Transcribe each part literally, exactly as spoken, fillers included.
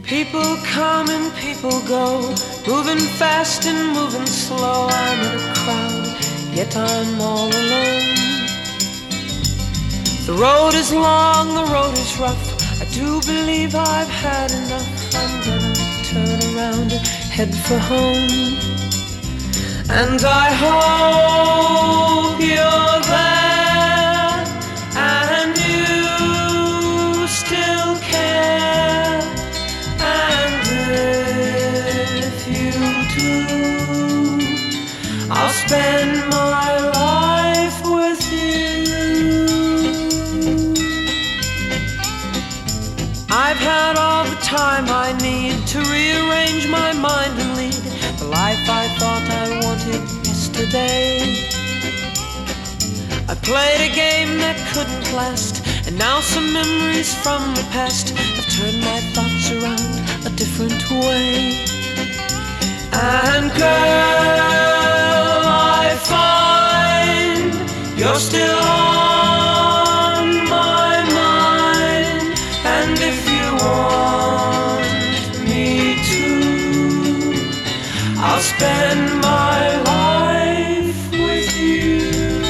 People come and people go, moving fast and moving slow. I'm in a crowd, yet I'm all alone. The road is long, the road is rough. I do believe I've had enough. I'm gonna turn around and head for home. And I hope you're there and you still care. And if you do, I'll spend my life with you. I've had all the time I need to rearrange my mind and lead the life I thought I wanted yesterday. I played a game that couldn't last, and now some memories from the past have turned my thoughts around a different way. And girl, I find you're still on my mind. And if you want me to, I'll spend my life with you.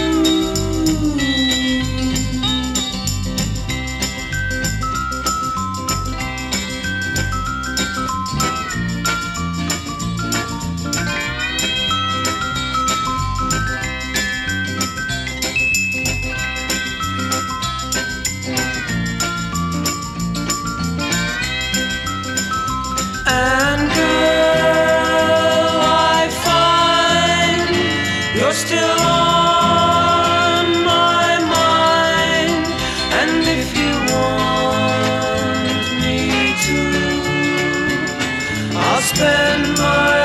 And girl, I find you're still on my mind. And if you want me to, I'll spend my